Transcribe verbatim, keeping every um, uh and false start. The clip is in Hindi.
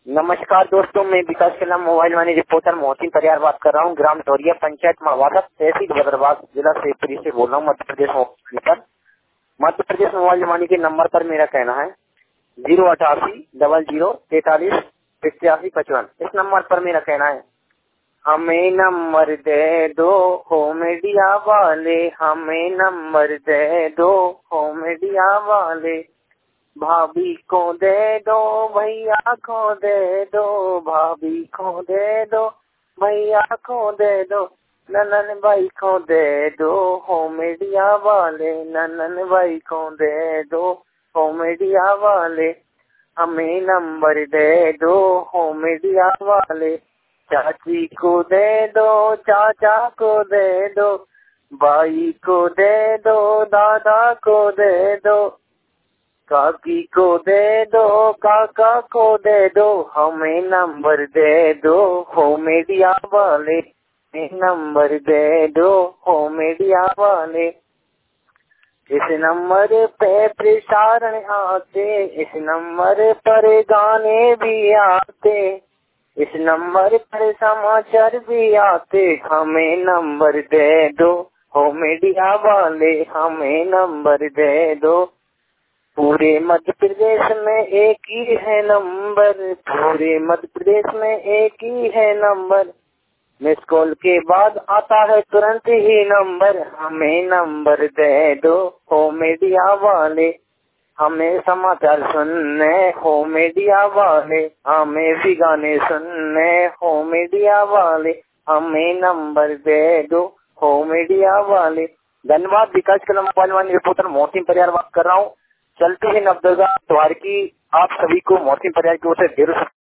नमस्कार दोस्तों, मैं विकास के नाम मोबाइल वाणी रिपोर्टर मोहसिन परियार बात कर रहा हूँ। ग्राम टोरिया, पंचायत मड़वासा, तहसील बदरवास, जिला शिवपुरी से बोल रहा हूँ, मध्य प्रदेश मोबाइल पर। मध्य प्रदेश मोबाइल वाणी के नंबर पर मेरा कहना है जीरो अठासी डबल जीरो तैतालीस पिचासी पचपन। इस नंबर पर मेरा कहना है हमें नंबर दे दो हो मीडिया वाले, हमें नंबर दे दो हो मीडिया वाले। भाभी को दे दो, भैया को दे दो, भाभी को दे दो, भैया को दे दो, ननन भाई को दे दो हो मीडिया वाले, ननन भाई को दे दो हो मीडिया वाले। हमें नंबर दे दो हो मीडिया वाले। चाची को दे दो, चाचा को दे दो, भाई को दे दो, दादा को दे दो, काकी को दे दो, काका को दे दो, हमें नंबर दे दो हो मीडिया वाले, हमें नंबर दे दो हो मीडिया वाले। इस नंबर पे प्रसारण आते, इस नंबर पर गाने भी आते, इस नंबर पर समाचार भी आते। हमें नंबर दे दो हो मीडिया वाले, हमें नंबर दे दो। पूरे मध्य प्रदेश में एक ही है नंबर, पूरे मध्य प्रदेश में एक ही है नंबर। मिस कॉल के बाद आता है तुरंत ही नंबर। हमें नंबर दे दो हो मीडिया वाले, हमें समाचार सुनने हो मीडिया वाले, हमें भी गाने सुनने हो मीडिया वाले। हमें नंबर दे दो हो मीडिया वाले। धन्यवाद। विकास कलम मोबाइल वाणी रिपोर्टर मोहसिन परियार बात कर रहा हूँ। चलती है नवदुर्गा त्योहार की आप सभी को मोहसिन परियार की ओर से ढेरों